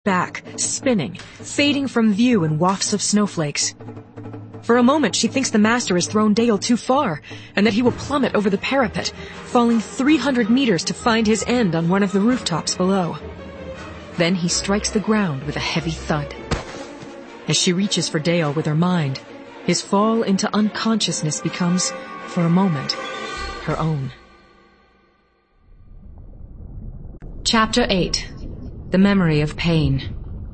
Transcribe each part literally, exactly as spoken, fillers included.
back, spinning, fading from view in wafts of snowflakes. For a moment, she thinks the master has thrown Dale too far, and that he will plummet over the parapet, falling three hundred meters to find his end on one of the rooftops below. Then he strikes the ground with a heavy thud. As she reaches for Dale with her mind, his fall into unconsciousness becomes, for a moment, her own. Chapter eight. The Memory of Pain.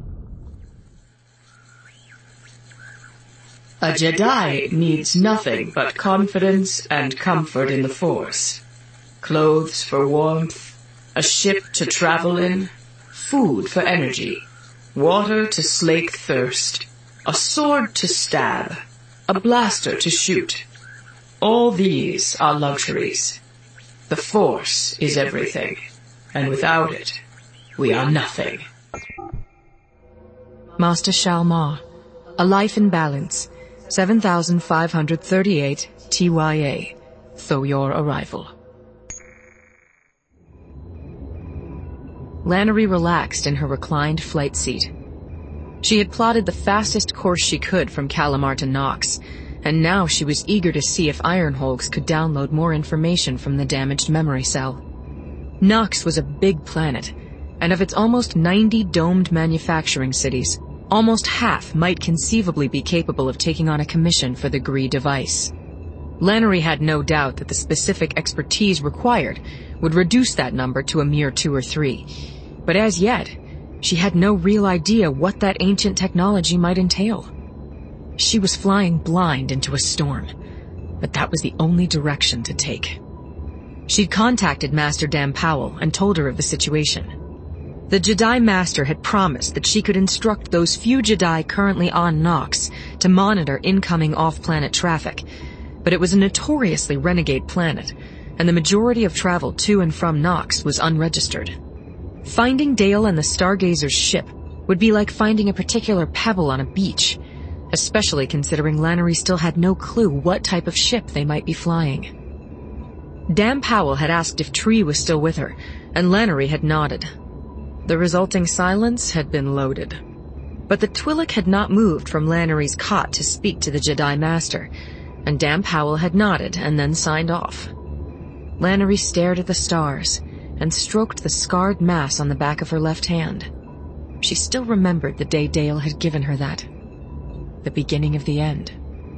A Jedi needs nothing but confidence and comfort in the Force. Clothes for warmth, a ship to travel in, food for energy, water to slake thirst, a sword to stab, a blaster to shoot. All these are luxuries. The Force is everything, and without it, we are nothing. Master Shal Ma, A Life in Balance, seven thousand five hundred thirty-eight T Y A, though your arrival. Lannery relaxed in her reclined flight seat. She had plotted the fastest course she could from Calamar to Nox, and now she was eager to see if Ironholgs could download more information from the damaged memory cell. Nox was a big planet, and of its almost ninety domed manufacturing cities, almost half might conceivably be capable of taking on a commission for the Gree device. Lannery had no doubt that the specific expertise required would reduce that number to a mere two or three, but as yet, she had no real idea what that ancient technology might entail. She was flying blind into a storm, but that was the only direction to take. She'd contacted Master Dan Powell and told her of the situation. The Jedi Master had promised that she could instruct those few Jedi currently on Nox to monitor incoming off-planet traffic, but it was a notoriously renegade planet, and the majority of travel to and from Nox was unregistered. Finding Dale and the Stargazer's ship would be like finding a particular pebble on a beach, especially considering Lannery still had no clue what type of ship they might be flying. Dan Powell had asked if Tree was still with her, and Lannery had nodded. The resulting silence had been loaded. But the Twi'lek had not moved from Lannery's cot to speak to the Jedi Master, and Dan Powell had nodded and then signed off. Lannery stared at the stars and stroked the scarred mass on the back of her left hand. She still remembered the day Dale had given her that. The beginning of the end.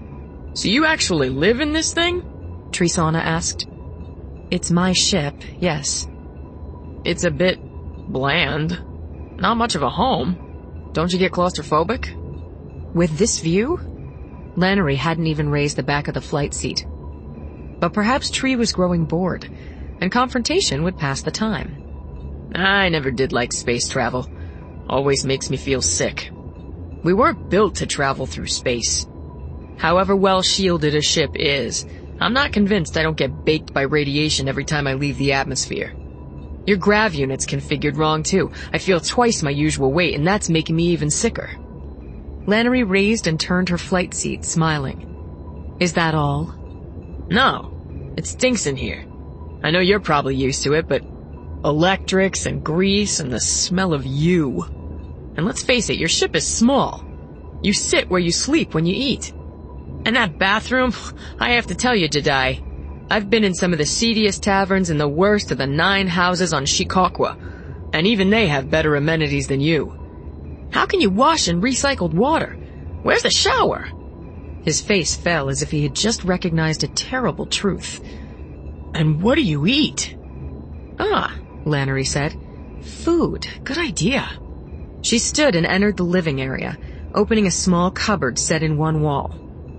So you actually live in this thing? Trisana asked. It's my ship, yes. It's a bit bland. Not much of a home. Don't you get claustrophobic? With this view? Lannery hadn't even raised the back of the flight seat. But perhaps Tree was growing bored, and confrontation would pass the time. I never did like space travel. Always makes me feel sick. We weren't built to travel through space. However well shielded a ship is, I'm not convinced I don't get baked by radiation every time I leave the atmosphere. Your grav unit's configured wrong too. I feel twice my usual weight, and that's making me even sicker. Lannery raised and turned her flight seat, smiling. Is that all? No. It stinks in here. I know you're probably used to it, but electrics and grease and the smell of you. And let's face it, your ship is small. You sit where you sleep when you eat. And that bathroom, I have to tell you, Jedi, I've been in some of the seediest taverns in the worst of the nine houses on Shikokwa, and even they have better amenities than you. How can you wash in recycled water? Where's the shower? His face fell as if he had just recognized a terrible truth. And what do you eat? Ah, Lannery said. Food. Good idea. She stood and entered the living area, opening a small cupboard set in one wall.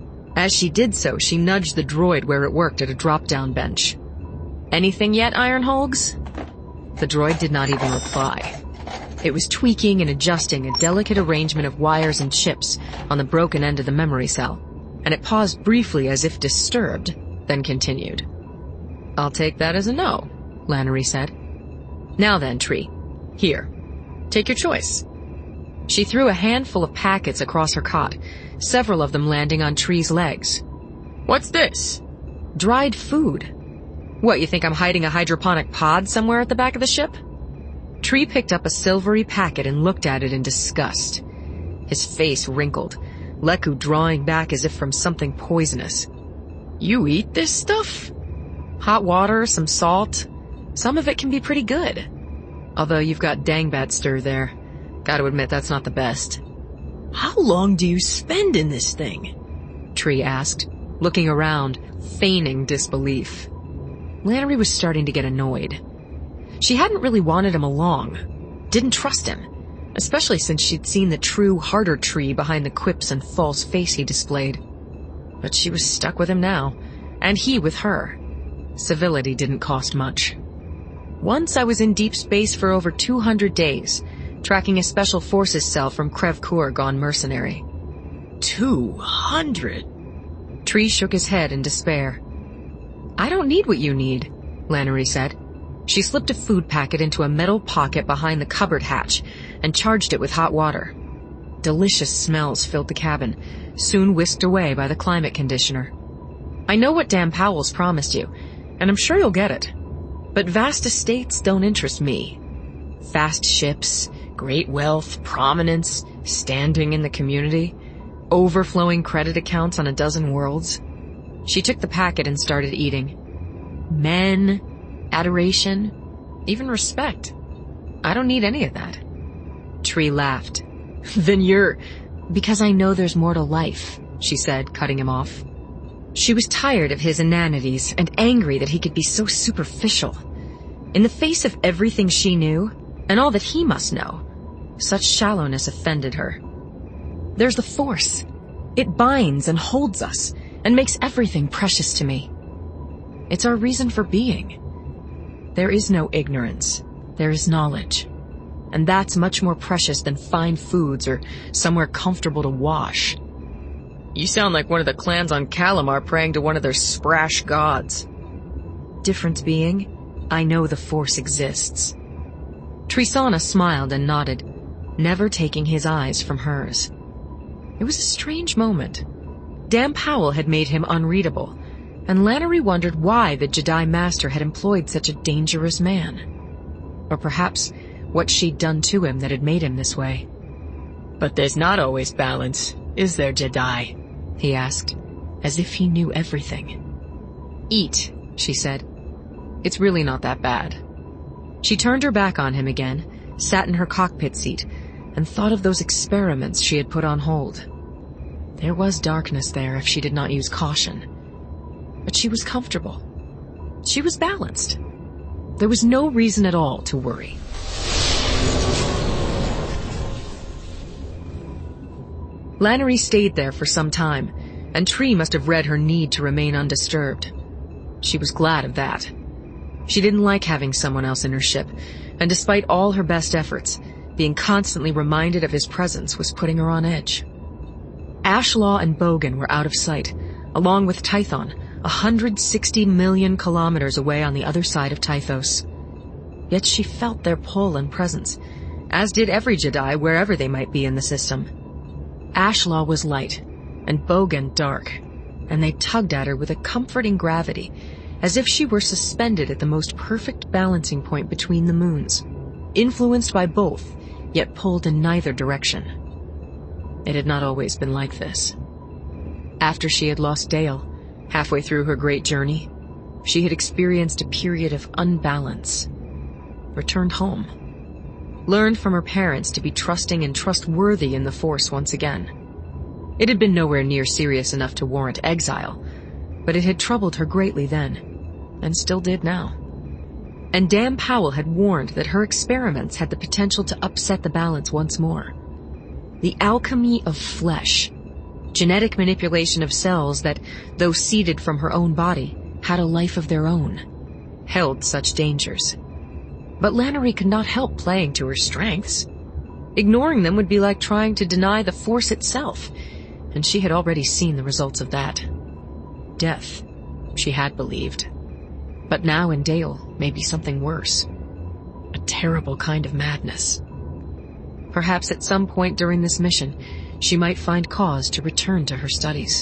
As she did so, she nudged the droid where it worked at a drop-down bench. Anything yet, Ironholgs? The droid did not even reply. It was tweaking and adjusting a delicate arrangement of wires and chips on the broken end of the memory cell, and it paused briefly as if disturbed, then continued. I'll take that as a no, Lannery said. Now then, Tree. Here. Take your choice. She threw a handful of packets across her cot, several of them landing on Tree's legs. What's this? Dried food. What, you think I'm hiding a hydroponic pod somewhere at the back of the ship? Tree picked up a silvery packet and looked at it in disgust. His face wrinkled, Leku drawing back as if from something poisonous. You eat this stuff? Hot water, some salt. Some of it can be pretty good. Although you've got dangbat stir there. Gotta admit, that's not the best. How long do you spend in this thing? Tree asked, looking around, feigning disbelief. Lannery was starting to get annoyed. She hadn't really wanted him along, didn't trust him, especially since she'd seen the true, harder Tree behind the quips and false face he displayed. But she was stuck with him now, and he with her. Civility didn't cost much. Once I was in deep space for over two hundred days, tracking a special forces cell from Krevkur gone mercenary. Two hundred? Tree shook his head in despair. I don't need what you need, Lannery said. She slipped a food packet into a metal pocket behind the cupboard hatch and charged it with hot water. Delicious smells filled the cabin, soon whisked away by the climate conditioner. I know what Dan Powell's promised you, and I'm sure you'll get it. But vast estates don't interest me. Fast ships, great wealth, prominence, standing in the community, overflowing credit accounts on a dozen worlds. She took the packet and started eating. Men, adoration, even respect. I don't need any of that. Tree laughed. Then you're... Because I know there's more to life, she said, cutting him off. She was tired of his inanities and angry that he could be so superficial. In the face of everything she knew, and all that he must know, such shallowness offended her. There's the Force. It binds and holds us, and makes everything precious to me. It's our reason for being. There is no ignorance. There is knowledge. And that's much more precious than fine foods or somewhere comfortable to wash. You sound like one of the clans on Kalamar praying to one of their sprash gods. Difference being, I know the Force exists. Trisana smiled and nodded, never taking his eyes from hers. It was a strange moment. Dan Powell had made him unreadable, and Lannery wondered why the Jedi Master had employed such a dangerous man. Or perhaps what she'd done to him that had made him this way. But there's not always balance, is there, Jedi? He asked, as if he knew everything. Eat, she said. It's really not that bad. She turned her back on him again, sat in her cockpit seat, and thought of those experiments she had put on hold. There was darkness there if she did not use caution. But she was comfortable. She was balanced. There was no reason at all to worry. Lannery stayed there for some time, and Tree must have read her need to remain undisturbed. She was glad of that. She didn't like having someone else in her ship, and despite all her best efforts, being constantly reminded of his presence was putting her on edge. Ashlaw and Bogan were out of sight, along with Tython, one hundred sixty million kilometers away on the other side of Tythos. Yet she felt their pull and presence, as did every Jedi wherever they might be in the system. Ashlaw was light, and Bogan dark, and they tugged at her with a comforting gravity, as if she were suspended at the most perfect balancing point between the moons, influenced by both, yet pulled in neither direction. It had not always been like this. After she had lost Dale, halfway through her great journey, she had experienced a period of unbalance. Returned home. Learned from her parents to be trusting and trustworthy in the Force once again. It had been nowhere near serious enough to warrant exile, but it had troubled her greatly then, and still did now. And Dan Powell had warned that her experiments had the potential to upset the balance once more. The alchemy of flesh, genetic manipulation of cells that, though seeded from her own body, had a life of their own, held such dangers. But Lannery could not help playing to her strengths. Ignoring them would be like trying to deny the Force itself, and she had already seen the results of that. Death, she had believed. But now in Dale, maybe something worse. A terrible kind of madness. Perhaps at some point during this mission, she might find cause to return to her studies.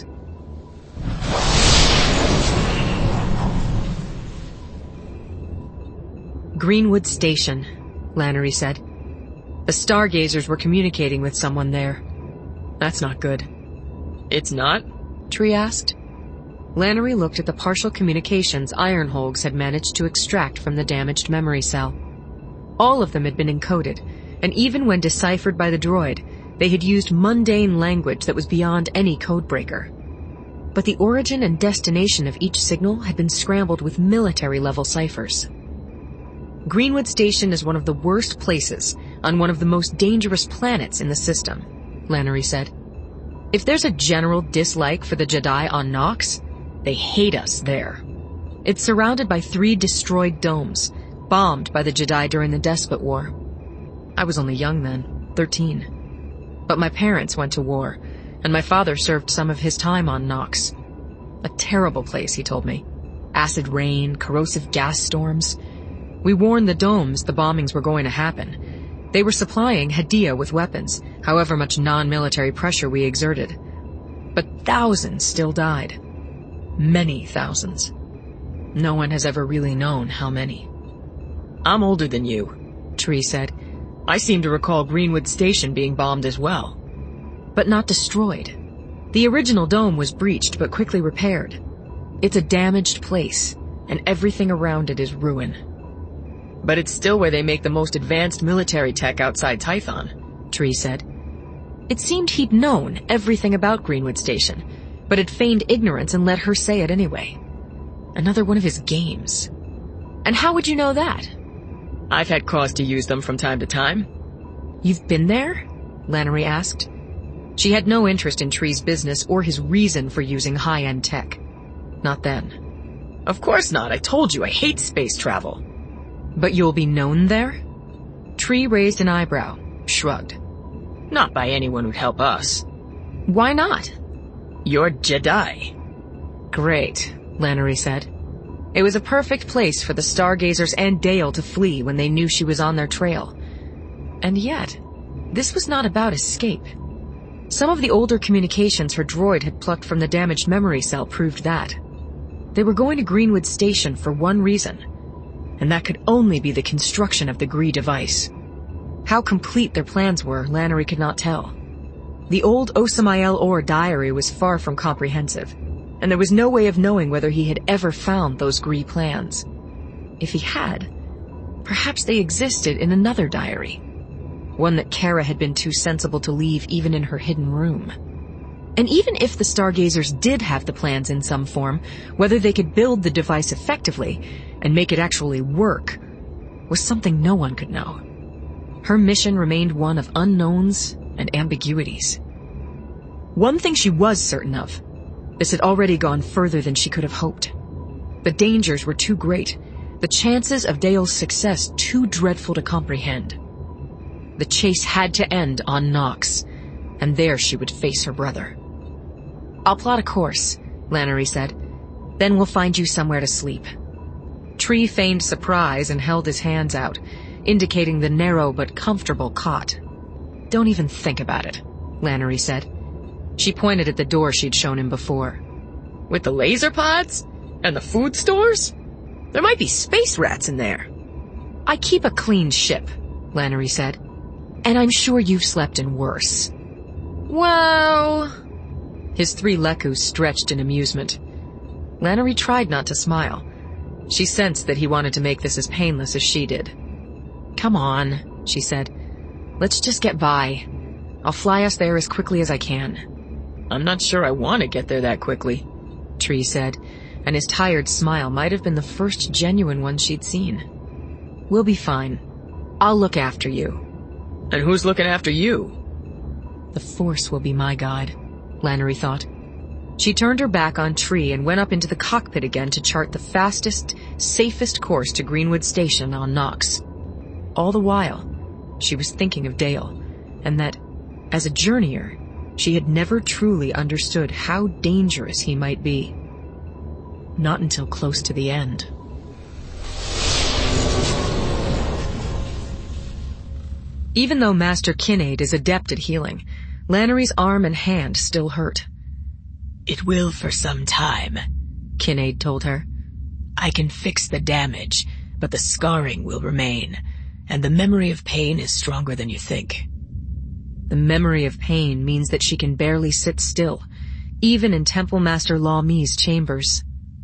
Greenwood Station, Lannery said. The Stargazers were communicating with someone there. That's not good. It's not? Tree asked. Lannery looked at the partial communications Ironholgs had managed to extract from the damaged memory cell. All of them had been encoded, and even when deciphered by the droid, they had used mundane language that was beyond any codebreaker. But the origin and destination of each signal had been scrambled with military-level ciphers. Greenwood Station is one of the worst places on one of the most dangerous planets in the system, Lannery said. If there's a general dislike for the Jedi on Nox, they hate us there. It's surrounded by three destroyed domes, bombed by the Jedi during the Despot War. I was only young then, thirteen. But my parents went to war, and my father served some of his time on Nox. A terrible place, he told me. Acid rain, corrosive gas storms. We warned the domes the bombings were going to happen. They were supplying Hadia with weapons, however much non-military pressure we exerted. But thousands still died. Many thousands. No one has ever really known how many. I'm older than you, Tree said. I seem to recall Greenwood Station being bombed as well. But not destroyed. The original dome was breached but quickly repaired. It's a damaged place, and everything around it is ruin. But it's still where they make the most advanced military tech outside Tython, Tree said. It seemed he'd known everything about Greenwood Station, but had feigned ignorance and let her say it anyway. Another one of his games. And how would you know that? I've had cause to use them from time to time. You've been there? Lannery asked. She had no interest in Tree's business or his reason for using high-end tech. Not then. Of course not. I told you I hate space travel. But you'll be known there? Tree raised an eyebrow, shrugged. Not by anyone who'd help us. Why not? You're Jedi. Great, Lannery said. It was a perfect place for the Stargazers and Dale to flee when they knew she was on their trail. And yet, this was not about escape. Some of the older communications her droid had plucked from the damaged memory cell proved that. They were going to Greenwood Station for one reason, and that could only be the construction of the Gree device. How complete their plans were, Lannery could not tell. The old Osamael Orr diary was far from comprehensive, and there was no way of knowing whether he had ever found those Gree plans. If he had, perhaps they existed in another diary, one that Kara had been too sensible to leave even in her hidden room. And even if the Stargazers did have the plans in some form, whether they could build the device effectively and make it actually work was something no one could know. Her mission remained one of unknowns and ambiguities. One thing she was certain of, this had already gone further than she could have hoped. The dangers were too great, the chances of Dale's success too dreadful to comprehend. The chase had to end on Nox, and there she would face her brother. I'll plot a course, Lannery said. Then we'll find you somewhere to sleep. Tree feigned surprise and held his hands out, indicating the narrow but comfortable cot. Don't even think about it, Lannery said. She pointed at the door she'd shown him before. With the laser pods? And the food stores? There might be space rats in there. I keep a clean ship, Lannery said. And I'm sure you've slept in worse. Well... His three Lekus stretched in amusement. Lannery tried not to smile. She sensed that he wanted to make this as painless as she did. Come on, she said. Let's just get by. I'll fly us there as quickly as I can. I'm not sure I want to get there that quickly, Tree said, and his tired smile might have been the first genuine one she'd seen. We'll be fine. I'll look after you. And who's looking after you? The Force will be my guide, Lannery thought. She turned her back on Tree and went up into the cockpit again to chart the fastest, safest course to Greenwood Station on Nox. All the while, she was thinking of Dale, and that, as a journeyer, she had never truly understood how dangerous he might be. Not until close to the end. Even though Master Kinnaid is adept at healing, Lannery's arm and hand still hurt. It will for some time, Kinnaid told her. I can fix the damage, but the scarring will remain, And the memory of pain is stronger than you think. The memory of pain means that she can barely sit still, even in Temple Master Law Mi's chambers.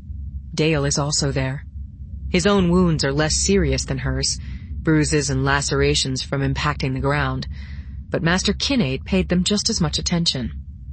Dale is also there. His own wounds are less serious than hers, bruises and lacerations from impacting the ground, but Master Kinnaid paid them just as much attention.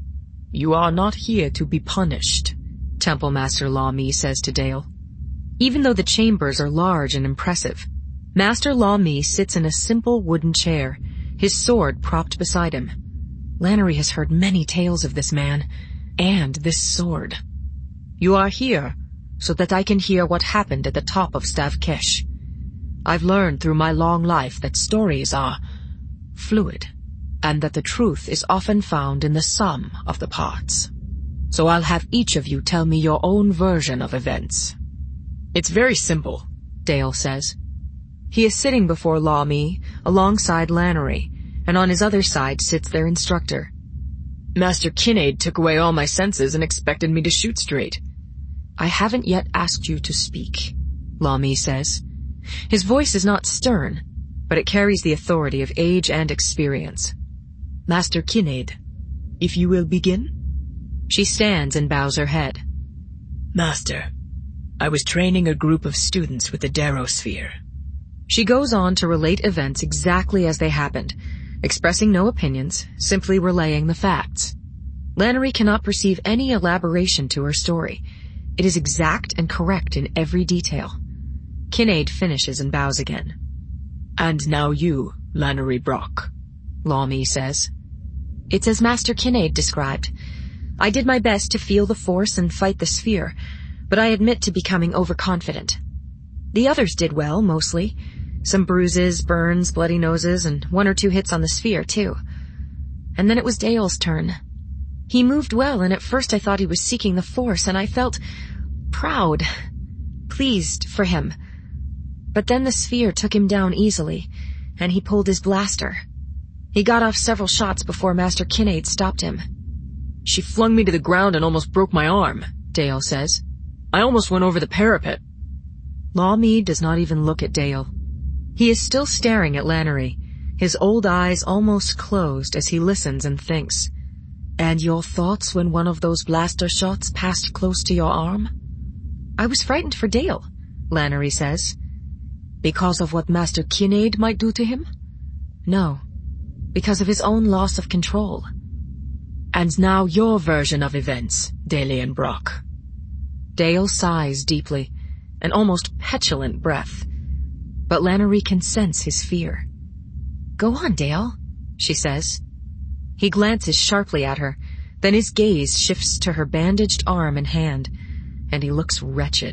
You are not here to be punished, Temple Master Law Mi says to Dale. Even though the chambers are large and impressive, Master Law Mi sits in a simple wooden chair, his sword propped beside him. Lannery has heard many tales of this man, and this sword. You are here so that I can hear what happened at the top of Stavkesh. I've learned through my long life that stories are fluid, and that the truth is often found in the sum of the parts. So I'll have each of you tell me your own version of events. It's very simple, Dale says. He is sitting before Law Mi, alongside Lannery, and on his other side sits their instructor. Master Kinnaid took away all my senses and expected me to shoot straight. I haven't yet asked you to speak, Law Mi says. His voice is not stern, but it carries the authority of age and experience. Master Kinnaid, if you will begin? She stands and bows her head. Master, I was training a group of students with the Darosphere. She goes on to relate events exactly as they happened, expressing no opinions, simply relaying the facts. Lannery cannot perceive any elaboration to her story. It is exact and correct in every detail. Kinnaid finishes and bows again. And now you, Lannery Brock, Law Mi says. It's as Master Kinnaid described. I did my best to feel the force and fight the sphere, but I admit to becoming overconfident. The others did well, mostly. Some bruises, burns, bloody noses, and one or two hits on the sphere, too. And then it was Dale's turn. He moved well, and at first I thought he was seeking the force, and I felt proud, pleased for him. But then the sphere took him down easily, and he pulled his blaster. He got off several shots before Master Kinnaid stopped him. She flung me to the ground and almost broke my arm, Dale says. I almost went over the parapet. Law Mi does not even look at Dale. He is still staring at Lannery, his old eyes almost closed as he listens and thinks. And your thoughts when one of those blaster shots passed close to your arm? I was frightened for Dale, Lannery says. Because of what Master Kinnaid might do to him? No, because of his own loss of control. And now your version of events, Dalian Brock. Dale sighs deeply, an almost petulant breath. But Lannery can sense his fear. Go on, Dale, she says. He glances sharply at her, then his gaze shifts to her bandaged arm and hand, and he looks wretched.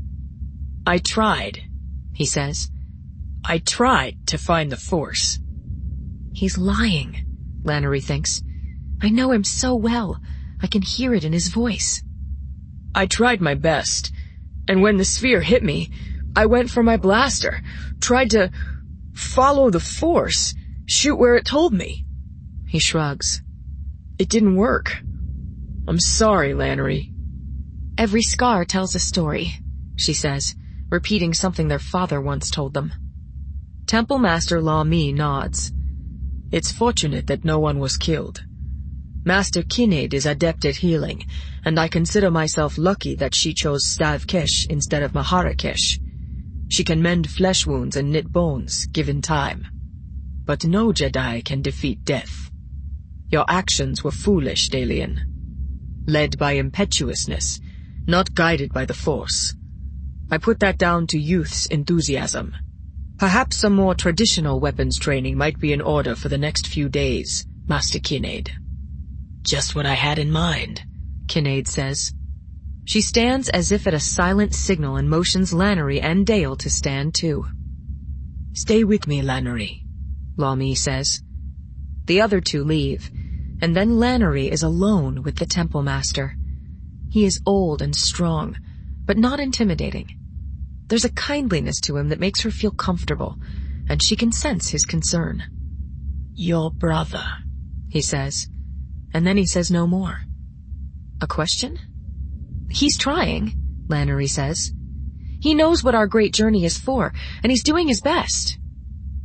I tried, he says. I tried to find the force. He's lying, Lannery thinks. I know him so well. I can hear it in his voice. I tried my best, and when the sphere hit me, I went for my blaster, tried to follow the force, shoot where it told me. He shrugs. It didn't work. I'm sorry, Lannery. Every scar tells a story, she says, repeating something their father once told them. Temple Master Law Mi nods. It's fortunate that no one was killed. Master Kinnaid is adept at healing, and I consider myself lucky that she chose Stavkesh instead of Maharakesh. She can mend flesh wounds and knit bones, given time. But no Jedi can defeat death. Your actions were foolish, Dalian. Led by impetuousness, not guided by the Force. I put that down to youth's enthusiasm. Perhaps some more traditional weapons training might be in order for the next few days, Master Kinnaid. Just what I had in mind, Kinnaid says. She stands as if at a silent signal and motions Lannery and Dale to stand too. Stay with me, Lannery, Law Mi says. The other two leave, and then Lannery is alone with the Temple Master. He is old and strong, but not intimidating. There's a kindliness to him that makes her feel comfortable, and she can sense his concern. Your brother, he says, and then he says no more. A question? He's trying, Lannery says. He knows what our great journey is for, and he's doing his best.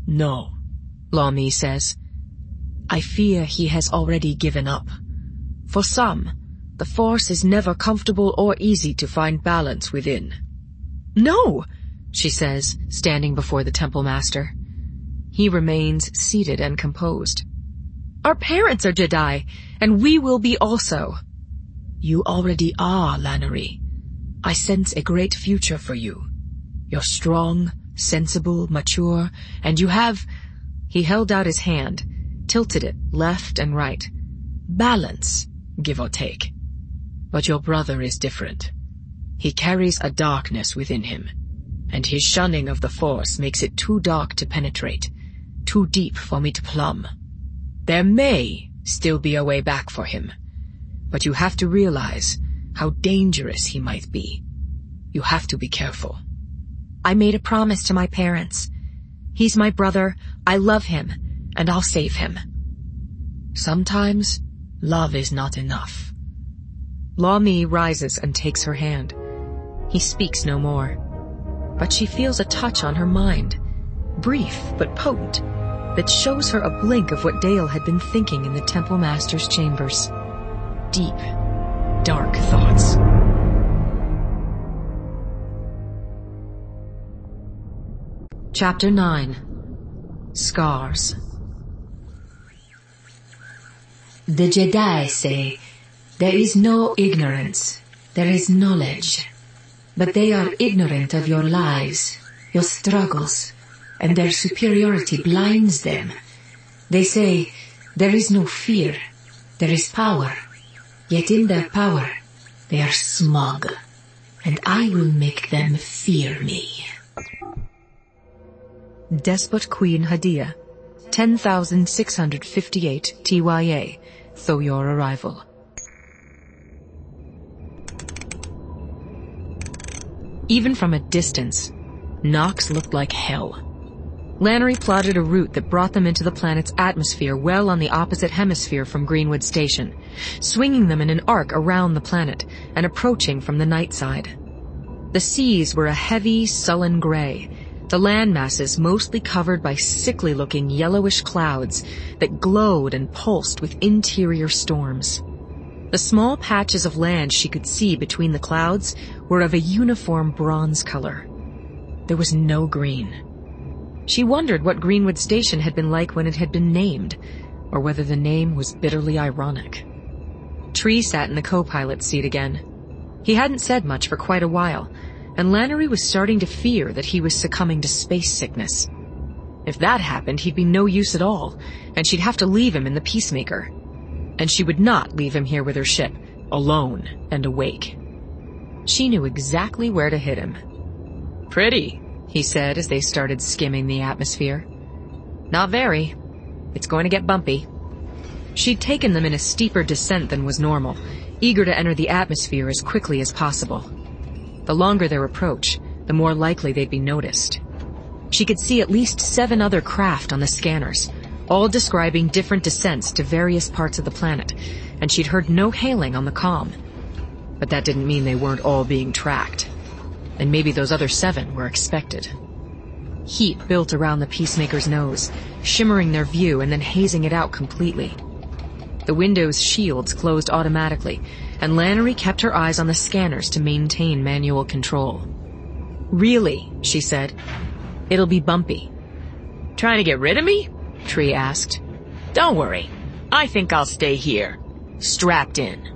No, Lamy says. I fear he has already given up. For some, the Force is never comfortable or easy to find balance within. No, she says, standing before the Temple Master. He remains seated and composed. Our parents are Jedi, and we will be also. You already are, Lannery. I sense a great future for you. You're strong, sensible, mature, and you have... He held out his hand, tilted it left and right. Balance, give or take. But your brother is different. He carries a darkness within him, and his shunning of the Force makes it too dark to penetrate, too deep for me to plumb. There may still be a way back for him, but you have to realize how dangerous he might be. You have to be careful. I made a promise to my parents. He's my brother, I love him, and I'll save him. Sometimes, love is not enough. Lamy rises and takes her hand. He speaks no more, but she feels a touch on her mind, brief but potent, that shows her a blink of what Dale had been thinking in the Temple Master's chambers. Deep, dark thoughts. Chapter nine. Scars. The Jedi say, there is no ignorance, there is knowledge. But they are ignorant of your lives, your struggles, and their superiority blinds them. They say, there is no fear, there is power. Yet in their power, they are smug, and I will make them fear me. Despot Queen Hadia, ten thousand six hundred fifty-eight T Y A, though your arrival. Even from a distance, Nox looked like hell. Lannery plotted a route that brought them into the planet's atmosphere well on the opposite hemisphere from Greenwood Station, swinging them in an arc around the planet and approaching from the night side. The seas were a heavy, sullen gray, the land masses mostly covered by sickly-looking yellowish clouds that glowed and pulsed with interior storms. The small patches of land she could see between the clouds were of a uniform bronze color. There was no green. She wondered what Greenwood Station had been like when it had been named, or whether the name was bitterly ironic. Tree sat in the co-pilot's seat again. He hadn't said much for quite a while, and Lannery was starting to fear that he was succumbing to space sickness. If that happened, he'd be no use at all, and she'd have to leave him in the Peacemaker. And she would not leave him here with her ship, alone and awake. She knew exactly where to hit him. Pretty, he said as they started skimming the atmosphere. Not very. It's going to get bumpy. She'd taken them in a steeper descent than was normal, eager to enter the atmosphere as quickly as possible. The longer their approach, the more likely they'd be noticed. She could see at least seven other craft on the scanners, all describing different descents to various parts of the planet, and she'd heard no hailing on the comm. But that didn't mean they weren't all being tracked. And maybe those other seven were expected. Heat built around the Peacemaker's nose, shimmering their view and then hazing it out completely. The window's shields closed automatically, and Lannery kept her eyes on the scanners to maintain manual control. Really, she said. It'll be bumpy. Trying to get rid of me? Tree asked. Don't worry. I think I'll stay here, strapped in.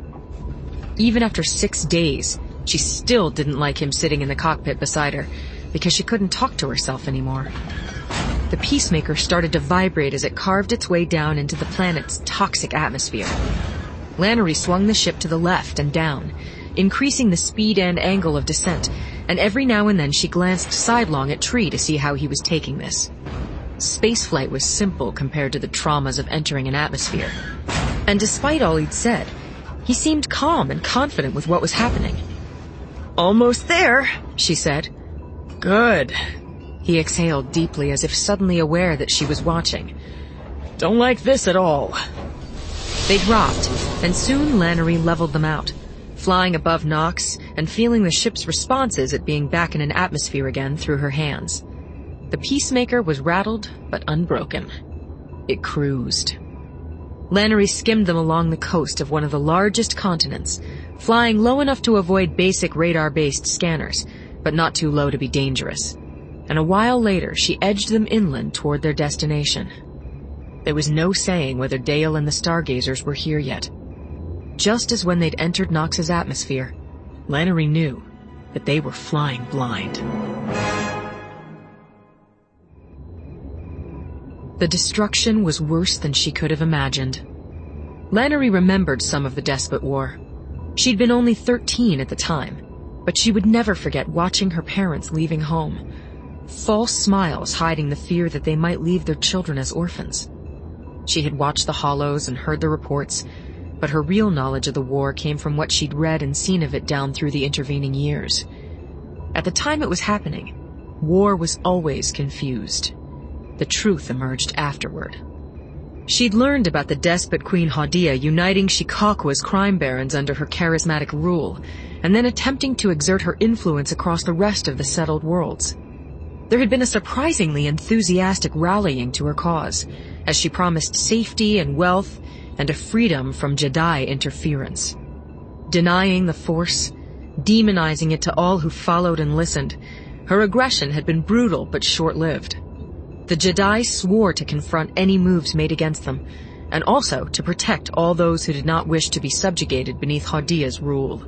Even after six days, she still didn't like him sitting in the cockpit beside her, because she couldn't talk to herself anymore. The Peacemaker started to vibrate as it carved its way down into the planet's toxic atmosphere. Lannery swung the ship to the left and down, increasing the speed and angle of descent, and every now and then she glanced sidelong at Tree to see how he was taking this. Spaceflight was simple compared to the traumas of entering an atmosphere. And despite all he'd said, he seemed calm and confident with what was happening. Almost there, she said. Good. He exhaled deeply as if suddenly aware that she was watching. Don't like this at all. They dropped, and soon Lannery leveled them out, flying above Nox and feeling the ship's responses at being back in an atmosphere again through her hands. The Peacemaker was rattled but unbroken. It cruised. Lannery skimmed them along the coast of one of the largest continents, flying low enough to avoid basic radar-based scanners, but not too low to be dangerous. And a while later, she edged them inland toward their destination. There was no saying whether Dale and the Stargazers were here yet. Just as when they'd entered Nox's atmosphere, Lannery knew that they were flying blind. The destruction was worse than she could have imagined. Lannery remembered some of the Despot War. She'd been only thirteen at the time, but she would never forget watching her parents leaving home, false smiles hiding the fear that they might leave their children as orphans. She had watched the Hollows and heard the reports, but her real knowledge of the war came from what she'd read and seen of it down through the intervening years. At the time it was happening, war was always confused. The truth emerged afterward. She'd learned about the despot Queen Haudia uniting Shikakwa's crime barons under her charismatic rule, and then attempting to exert her influence across the rest of the settled worlds. There had been a surprisingly enthusiastic rallying to her cause, as she promised safety and wealth and a freedom from Jedi interference. Denying the Force, demonizing it to all who followed and listened, her aggression had been brutal but short-lived. The Jedi swore to confront any moves made against them, and also to protect all those who did not wish to be subjugated beneath Haudia's rule.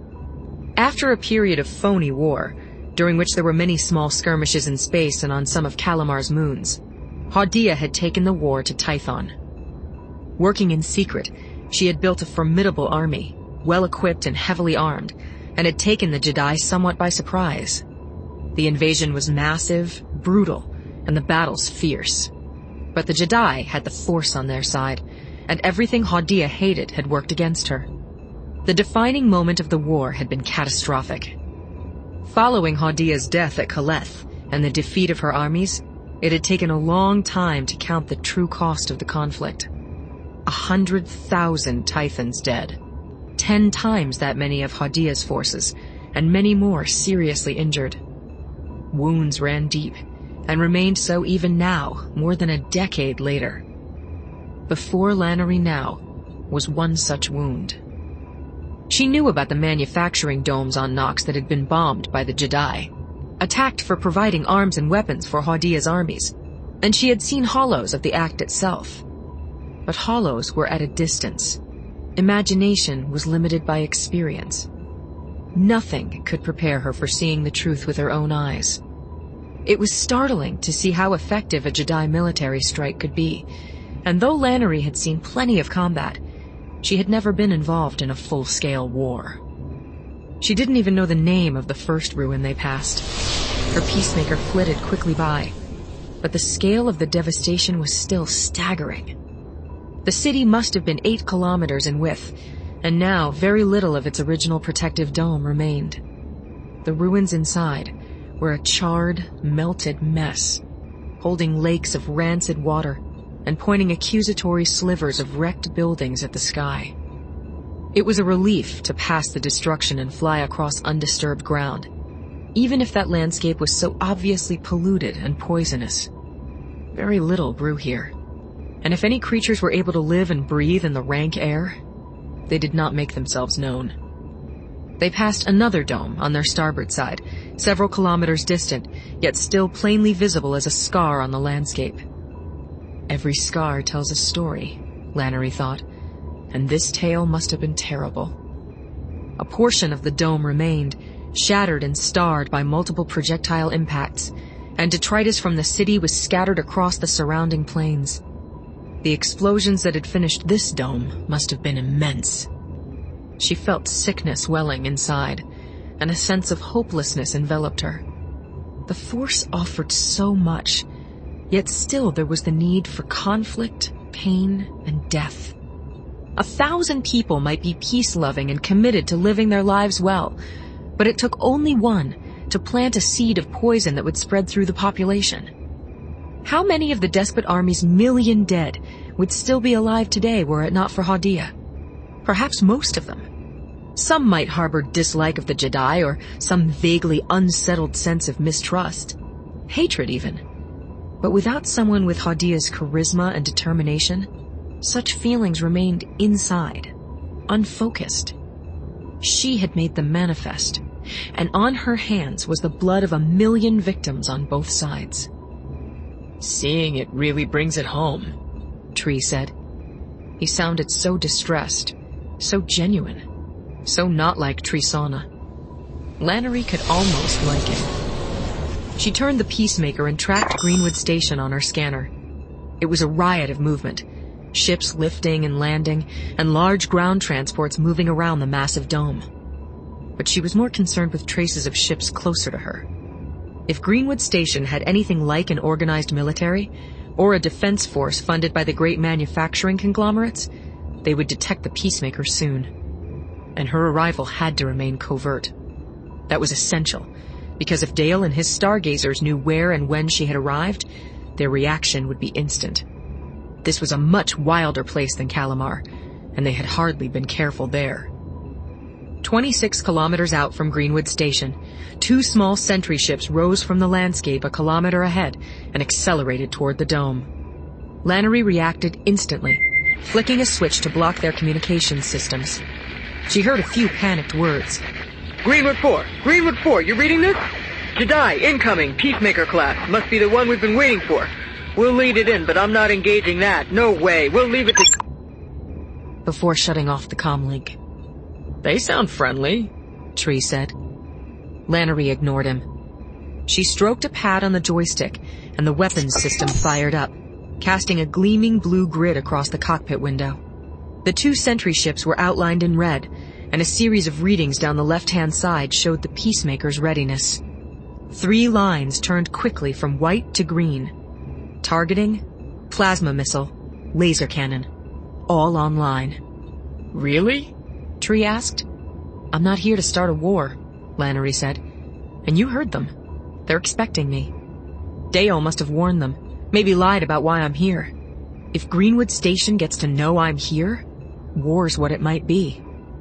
After a period of phony war, during which there were many small skirmishes in space and on some of Kalamar's moons, Haudia had taken the war to Tython. Working in secret, she had built a formidable army, well-equipped and heavily armed, and had taken the Jedi somewhat by surprise. The invasion was massive, brutal, and the battles fierce. But the Jedi had the Force on their side, and everything Haudia hated had worked against her. The defining moment of the war had been catastrophic. Following Haudia's death at Kaleth and the defeat of her armies, it had taken a long time to count the true cost of the conflict. A hundred thousand Tythons dead, ten times that many of Haudia's forces, and many more seriously injured. Wounds ran deep, and remained so even now, more than a decade later. Before Lannery now was one such wound. She knew about the manufacturing domes on Nox that had been bombed by the Jedi, attacked for providing arms and weapons for Haudia's armies, and she had seen hollows of the act itself. But hollows were at a distance. Imagination was limited by experience. Nothing could prepare her for seeing the truth with her own eyes. It was startling to see how effective a Jedi military strike could be, and though Lannery had seen plenty of combat, she had never been involved in a full-scale war. She didn't even know the name of the first ruin they passed. Her Peacemaker flitted quickly by, but the scale of the devastation was still staggering. The city must have been eight kilometers in width, and now very little of its original protective dome remained. The ruins inside were a charred, melted mess, holding lakes of rancid water and pointing accusatory slivers of wrecked buildings at the sky. It was a relief to pass the destruction and fly across undisturbed ground, even if that landscape was so obviously polluted and poisonous. Very little grew here, and if any creatures were able to live and breathe in the rank air, they did not make themselves known. They passed another dome on their starboard side, several kilometers distant, yet still plainly visible as a scar on the landscape. Every scar tells a story, Lannery thought, and this tale must have been terrible. A portion of the dome remained, shattered and starred by multiple projectile impacts, and detritus from the city was scattered across the surrounding plains. The explosions that had finished this dome must have been immense. She felt sickness welling inside, and a sense of hopelessness enveloped her. The Force offered so much, yet still there was the need for conflict, pain, and death. A thousand people might be peace-loving and committed to living their lives well, but it took only one to plant a seed of poison that would spread through the population. How many of the Despot Army's million dead would still be alive today were it not for Haudia? Perhaps most of them. Some might harbor dislike of the Jedi or some vaguely unsettled sense of mistrust. Hatred, even. But without someone with Hadia's charisma and determination, such feelings remained inside, unfocused. She had made them manifest, and on her hands was the blood of a million victims on both sides. Seeing it really brings it home, Tree said. He sounded so distressed, so genuine, so not like Trisana. Lannery could almost like him. She turned the Peacemaker and tracked Greenwood Station on her scanner. It was a riot of movement, ships lifting and landing, and large ground transports moving around the massive dome. But she was more concerned with traces of ships closer to her. If Greenwood Station had anything like an organized military, or a defense force funded by the great manufacturing conglomerates, they would detect the Peacemaker soon. And her arrival had to remain covert. That was essential, because if Dale and his stargazers knew where and when she had arrived, their reaction would be instant. This was a much wilder place than Calamar, and they had hardly been careful there. Twenty-six kilometers out from Greenwood Station, two small sentry ships rose from the landscape a kilometer ahead and accelerated toward the dome. Lannery reacted instantly, flicking a switch to block their communications systems. She heard a few panicked words. Greenwood four! Greenwood four, you reading this? Jedi, incoming, Peacemaker class. Must be the one we've been waiting for. We'll lead it in, but I'm not engaging that. No way. We'll leave it to... Before shutting off the comm link. They sound friendly, Tree said. Lannery ignored him. She stroked a pad on the joystick, and the weapons system fired up, casting a gleaming blue grid across the cockpit window. The two sentry ships were outlined in red, and a series of readings down the left-hand side showed the Peacemaker's readiness. Three lines turned quickly from white to green. Targeting, plasma missile, laser cannon, all online. Really? Tree asked. I'm not here to start a war, Lannery said. And you heard them. They're expecting me. Dale must have warned them, maybe lied about why I'm here. If Greenwood Station gets to know I'm here, war's what it might be.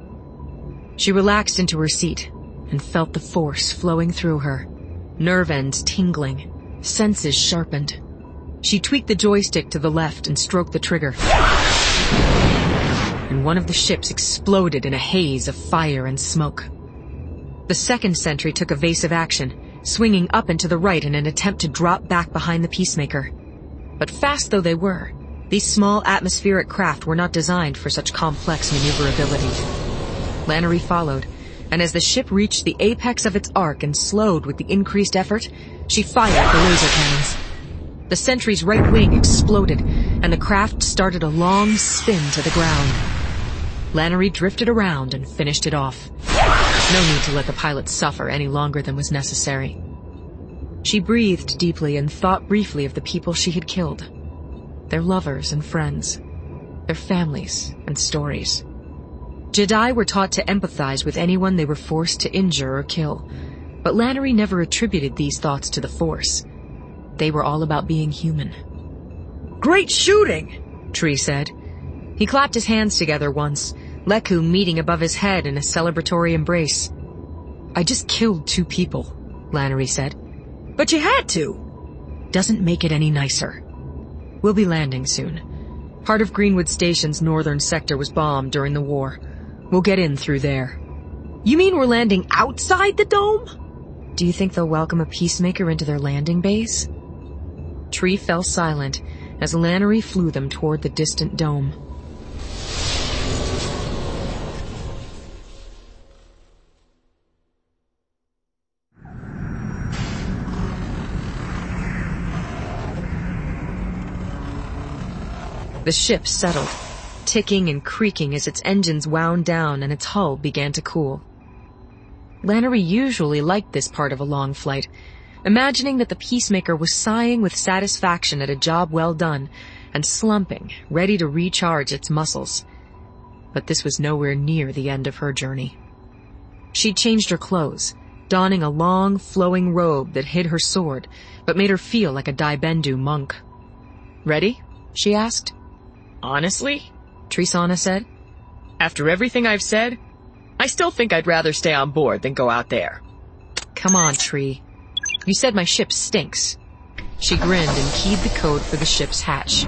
She relaxed into her seat and felt the force flowing through her, nerve ends tingling, senses sharpened. She tweaked the joystick to the left and stroked the trigger. And one of the ships exploded in a haze of fire and smoke. The second sentry took evasive action, swinging up and to the right in an attempt to drop back behind the Peacemaker. But fast though they were, these small atmospheric craft were not designed for such complex maneuverability. Lannery followed, and as the ship reached the apex of its arc and slowed with the increased effort, she fired the laser cannons. The sentry's right wing exploded, and the craft started a long spin to the ground. Lannery drifted around and finished it off. No need to let the pilot suffer any longer than was necessary. She breathed deeply and thought briefly of the people she had killed. Their lovers and friends. Their families and stories. Jedi were taught to empathize with anyone they were forced to injure or kill, but Lannery never attributed these thoughts to the Force. They were all about being human. Great shooting, Tree said. He clapped his hands together once, Leku meeting above his head in a celebratory embrace. I just killed two people, Lannery said. But you had to. Doesn't make it any nicer. We'll be landing soon. Part of Greenwood Station's northern sector was bombed during the war. We'll get in through there. You mean we're landing outside the dome? Do you think they'll welcome a Peacemaker into their landing base? Tree fell silent as Lannery flew them toward the distant dome. The ship settled, ticking and creaking as its engines wound down and its hull began to cool. Lannery usually liked this part of a long flight, imagining that the Peacemaker was sighing with satisfaction at a job well done and slumping, ready to recharge its muscles. But this was nowhere near the end of her journey. She'd changed her clothes, donning a long, flowing robe that hid her sword, but made her feel like a Daibendu monk. Ready? She asked. Honestly? Trisana said. After everything I've said, I still think I'd rather stay on board than go out there. Come on, Tree. You said my ship stinks. She grinned and keyed the code for the ship's hatch.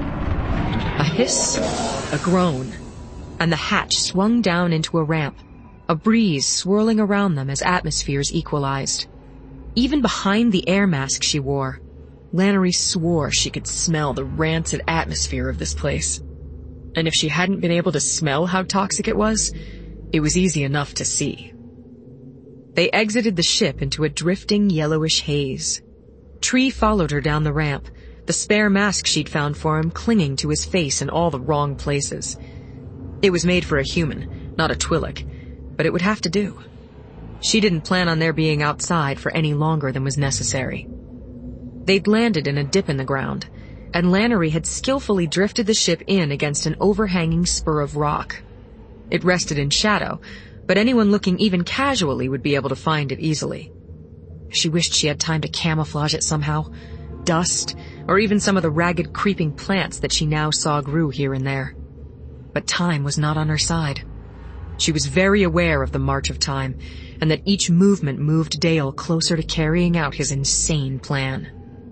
A hiss, a groan, and the hatch swung down into a ramp, a breeze swirling around them as atmospheres equalized. Even behind the air mask she wore, Lannery swore she could smell the rancid atmosphere of this place. And if she hadn't been able to smell how toxic it was, it was easy enough to see. They exited the ship into a drifting yellowish haze. Tree followed her down the ramp, the spare mask she'd found for him clinging to his face in all the wrong places. It was made for a human, not a Twi'lek, but it would have to do. She didn't plan on their being outside for any longer than was necessary. They'd landed in a dip in the ground, and Lannery had skillfully drifted the ship in against an overhanging spur of rock. It rested in shadow, but anyone looking even casually would be able to find it easily. She wished she had time to camouflage it somehow. Dust, or even some of the ragged creeping plants that she now saw grew here and there. But time was not on her side. She was very aware of the march of time, and that each movement moved Dale closer to carrying out his insane plan.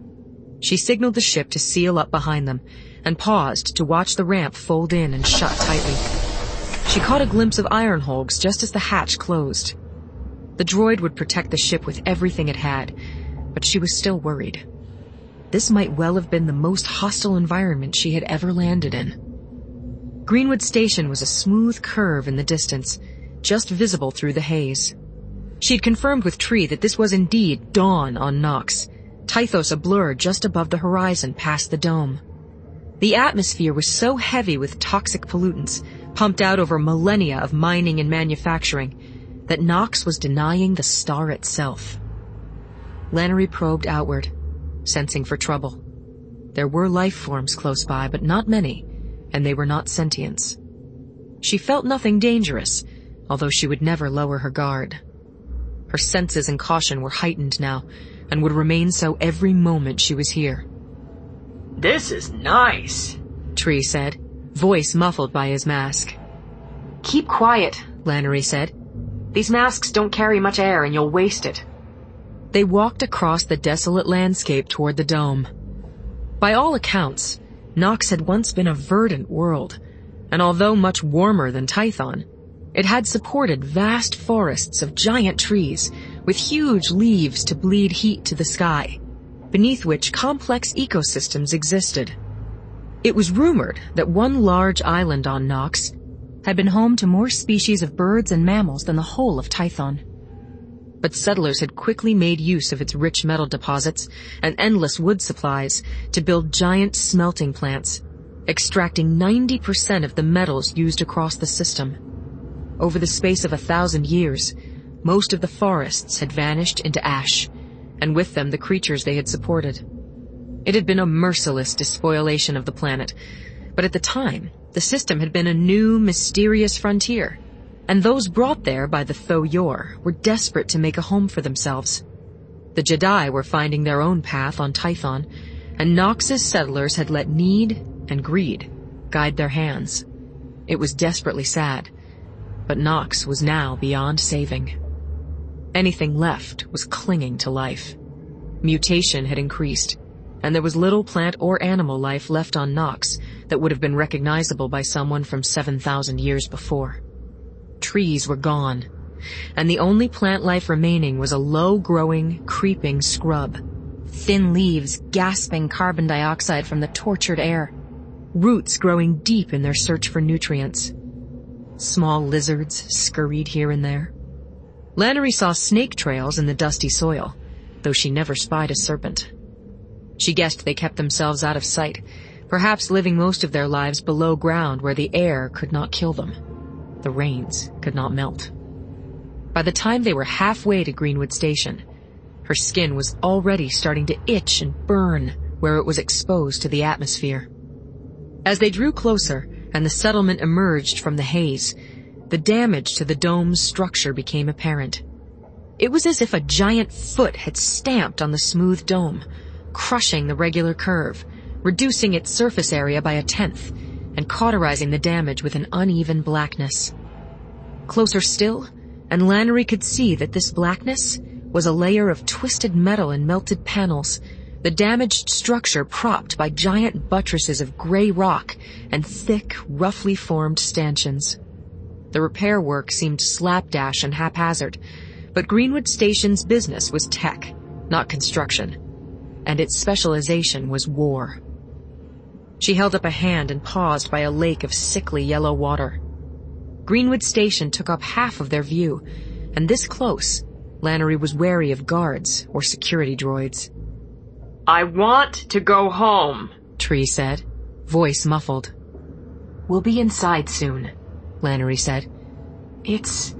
She signaled the ship to seal up behind them, and paused to watch the ramp fold in and shut tightly. She caught a glimpse of Ironholgs just as the hatch closed. The droid would protect the ship with everything it had, but she was still worried. This might well have been the most hostile environment she had ever landed in. Greenwood Station was a smooth curve in the distance, just visible through the haze. She'd confirmed with Tree that this was indeed dawn on Nox, Tythos a blur just above the horizon past the dome. The atmosphere was so heavy with toxic pollutants, pumped out over millennia of mining and manufacturing, that Nox was denying the star itself. Lannery probed outward, sensing for trouble. There were life forms close by, but not many, and they were not sentients. She felt nothing dangerous, although she would never lower her guard. Her senses and caution were heightened now, and would remain so every moment she was here. "This is nice," Tree said, voice muffled by his mask. "Keep quiet," Lannery said. "These masks don't carry much air and you'll waste it." They walked across the desolate landscape toward the dome. By all accounts, Nox had once been a verdant world, and although much warmer than Tython, it had supported vast forests of giant trees with huge leaves to bleed heat to the sky, beneath which complex ecosystems existed. It was rumored that one large island on Nox had been home to more species of birds and mammals than the whole of Tython. But settlers had quickly made use of its rich metal deposits and endless wood supplies to build giant smelting plants, extracting ninety percent of the metals used across the system. Over the space of a thousand years, most of the forests had vanished into ash, and with them the creatures they had supported. It had been a merciless despoilation of the planet, but at the time, the system had been a new, mysterious frontier, and those brought there by the Tho-Yor were desperate to make a home for themselves. The Jedi were finding their own path on Tython, and Nox's settlers had let need and greed guide their hands. It was desperately sad, but Nox was now beyond saving. Anything left was clinging to life. Mutation had increased, and there was little plant or animal life left on Nox that would have been recognizable by someone from seven thousand years before. Trees were gone, and the only plant life remaining was a low-growing, creeping scrub. Thin leaves gasping carbon dioxide from the tortured air, roots growing deep in their search for nutrients. Small lizards scurried here and there. Lannery saw snake trails in the dusty soil, though she never spied a serpent. She guessed they kept themselves out of sight, perhaps living most of their lives below ground where the air could not kill them. The rains could not melt. By the time they were halfway to Greenwood Station, her skin was already starting to itch and burn where it was exposed to the atmosphere. As they drew closer and the settlement emerged from the haze, the damage to the dome's structure became apparent. It was as if a giant foot had stamped on the smooth dome, crushing the regular curve, reducing its surface area by a tenth, and cauterizing the damage with an uneven blackness. Closer still, and Lannery could see that this blackness was a layer of twisted metal and melted panels, the damaged structure propped by giant buttresses of gray rock and thick, roughly formed stanchions. The repair work seemed slapdash and haphazard, but Greenwood Station's business was tech, not construction, and its specialization was war. She held up a hand and paused by a lake of sickly yellow water. Greenwood Station took up half of their view, and this close, Lannery was wary of guards or security droids. I want to go home, Tree said, voice muffled. We'll be inside soon, Lannery said. It's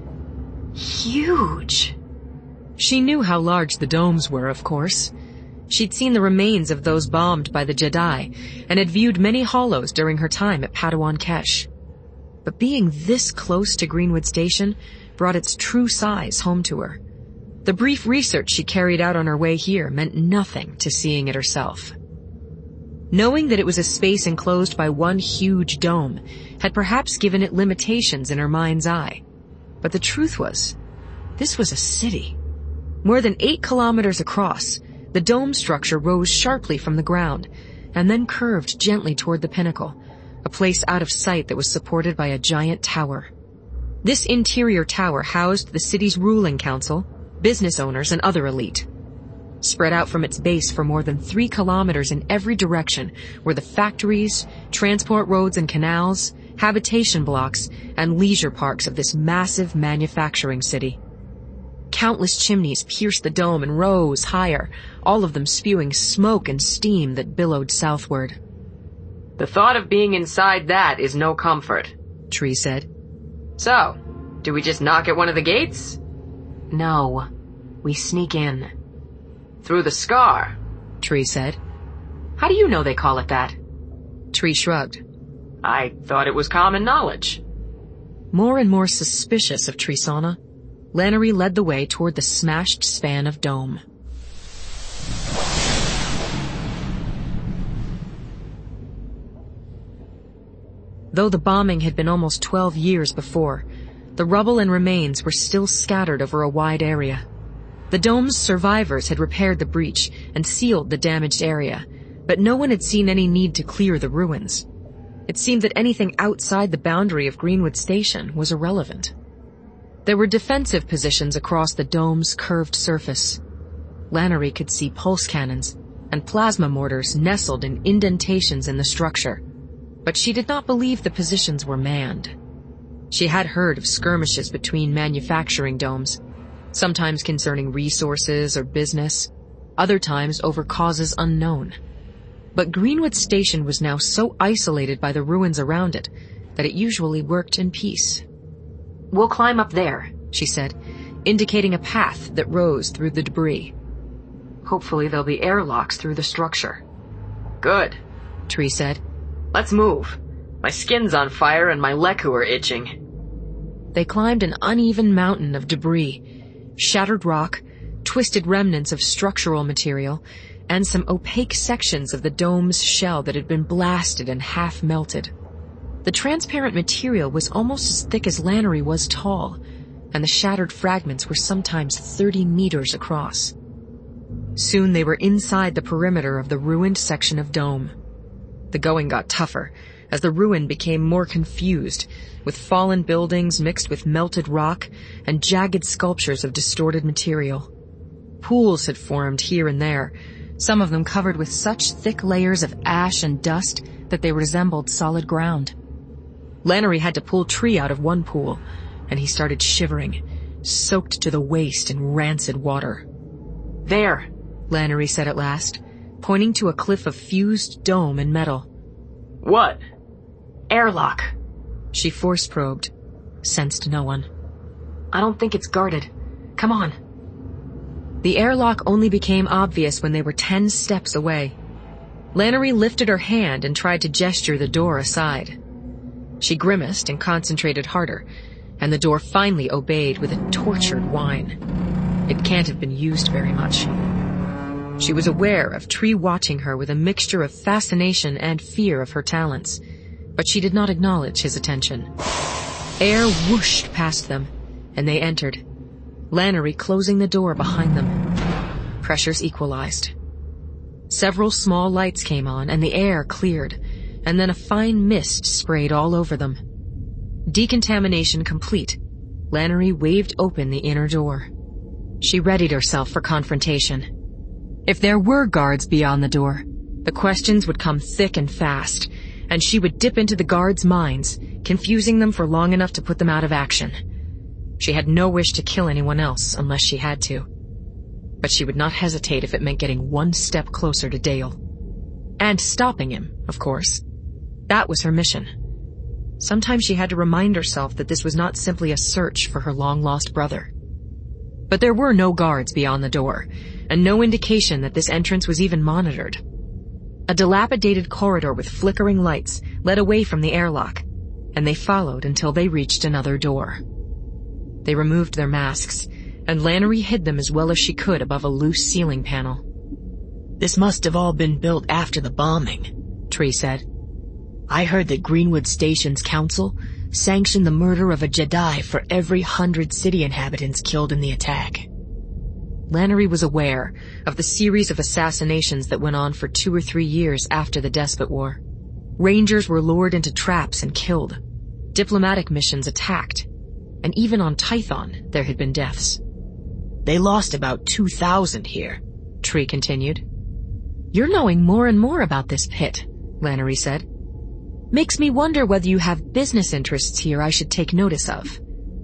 huge. She knew how large the domes were, of course. She'd seen the remains of those bombed by the Jedi, and had viewed many hollows during her time at Padawan Kesh. But being this close to Greenwood Station brought its true size home to her. The brief research she carried out on her way here meant nothing to seeing it herself. Knowing that it was a space enclosed by one huge dome had perhaps given it limitations in her mind's eye. But the truth was, this was a city. More than eight kilometers across, the dome structure rose sharply from the ground, and then curved gently toward the pinnacle, a place out of sight that was supported by a giant tower. This interior tower housed the city's ruling council, business owners, and other elite. Spread out from its base for more than three kilometers in every direction were the factories, transport roads and canals, habitation blocks, and leisure parks of this massive manufacturing city. Countless chimneys pierced the dome and rose higher, all of them spewing smoke and steam that billowed southward. The thought of being inside that is no comfort, Tree said. So, do we just knock at one of the gates? No, we sneak in. Through the scar, Tree said. How do you know they call it that? Tree shrugged. I thought it was common knowledge. More and more suspicious of Trisana, Lannery led the way toward the smashed span of dome. Though the bombing had been almost twelve years before, the rubble and remains were still scattered over a wide area. The dome's survivors had repaired the breach and sealed the damaged area, but no one had seen any need to clear the ruins. It seemed that anything outside the boundary of Greenwood Station was irrelevant. There were defensive positions across the dome's curved surface. Lannery could see pulse cannons and plasma mortars nestled in indentations in the structure, but she did not believe the positions were manned. She had heard of skirmishes between manufacturing domes, sometimes concerning resources or business, other times over causes unknown. But Greenwood Station was now so isolated by the ruins around it that it usually worked in peace. We'll climb up there, she said, indicating a path that rose through the debris. Hopefully there'll be airlocks through the structure. Good, Tree said. Let's move. My skin's on fire and my leku are itching. They climbed an uneven mountain of debris, shattered rock, twisted remnants of structural material, and some opaque sections of the dome's shell that had been blasted and half melted. The transparent material was almost as thick as Lannery was tall, and the shattered fragments were sometimes thirty meters across. Soon they were inside the perimeter of the ruined section of dome. The going got tougher, as the ruin became more confused, with fallen buildings mixed with melted rock and jagged sculptures of distorted material. Pools had formed here and there, some of them covered with such thick layers of ash and dust that they resembled solid ground. Lannery had to pull Tree out of one pool, and he started shivering, soaked to the waist in rancid water. There, Lannery said at last, pointing to a cliff of fused dome and metal. What? Airlock. She force probed, sensed no one. I don't think it's guarded. Come on. The airlock only became obvious when they were ten steps away. Lannery lifted her hand and tried to gesture the door aside. She grimaced and concentrated harder, and the door finally obeyed with a tortured whine. It can't have been used very much. She was aware of Tree watching her with a mixture of fascination and fear of her talents, but she did not acknowledge his attention. Air whooshed past them, and they entered, Lannery closing the door behind them. Pressures equalized. Several small lights came on and the air cleared, and then a fine mist sprayed all over them. Decontamination complete, Lannery waved open the inner door. She readied herself for confrontation. If there were guards beyond the door, the questions would come thick and fast, and she would dip into the guards' minds, confusing them for long enough to put them out of action. She had no wish to kill anyone else unless she had to. But she would not hesitate if it meant getting one step closer to Dale. And stopping him, of course. That was her mission. Sometimes she had to remind herself that this was not simply a search for her long-lost brother. But there were no guards beyond the door, and no indication that this entrance was even monitored. A dilapidated corridor with flickering lights led away from the airlock, and they followed until they reached another door. They removed their masks, and Lannery hid them as well as she could above a loose ceiling panel. "This must have all been built after the bombing," Tree said. "I heard that Greenwood Station's council sanctioned the murder of a Jedi for every hundred city inhabitants killed in the attack." Lannery was aware of the series of assassinations that went on for two or three years after the Despot War. Rangers were lured into traps and killed. Diplomatic missions attacked. And even on Tython, there had been deaths. "They lost about two thousand here," Tree continued. "You're knowing more and more about this pit," Lannery said. "Makes me wonder whether you have business interests here I should take notice of."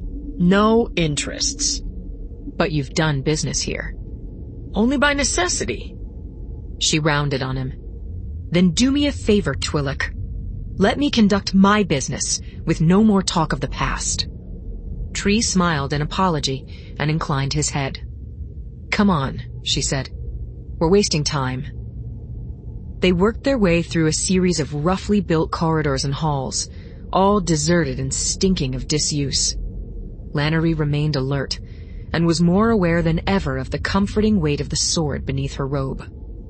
"No interests." "But you've done business here." "Only by necessity." She rounded on him. "Then do me a favor, Twi'lek. Let me conduct my business with no more talk of the past." Tree smiled in apology and inclined his head. "Come on," she said. "We're wasting time." They worked their way through a series of roughly built corridors and halls, all deserted and stinking of disuse. Lannery remained alert, and was more aware than ever of the comforting weight of the sword beneath her robe.